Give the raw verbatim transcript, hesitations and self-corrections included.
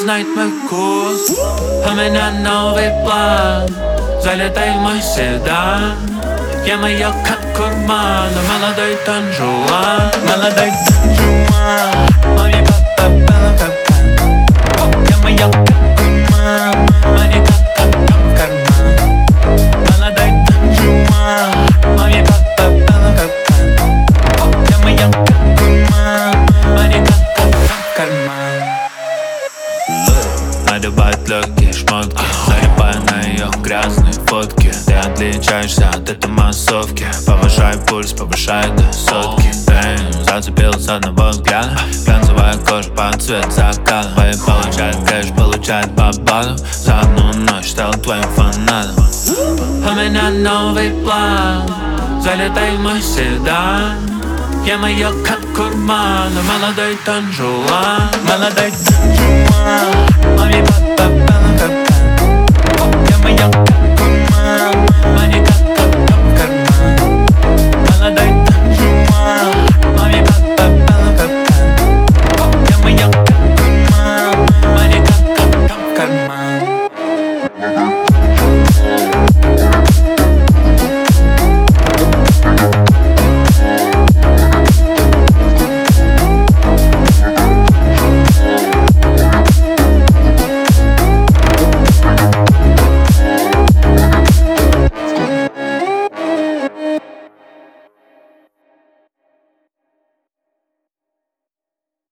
знает мой вкус. У меня новый план, залетай в мой седан. Я маяк как курман, молодой Дон Жуан. Молодой Дон Жуан, маме папа белый капкан. Я маяк как курман, маме как в карман. Молодой Дон Жуан, маме папа белый капкан. Я маяк как курман, маме как в карман. Надевает легкие шмотки, залипая на ее грязные фотки. Ты отличаешься от этой массовки, повышай пульс, повышай до сотки. Эй, зацепил с одного взгляда, глянцевая кожа под цвет заката. Твои получает кэш, получает по баллу, за одну ночь стал твоим фанатом. У меня новый план, залетай в мой седан. Я маяк как курман, молодой Дон Жуан. Молодой Дон Жуан, маме папа белый капкан.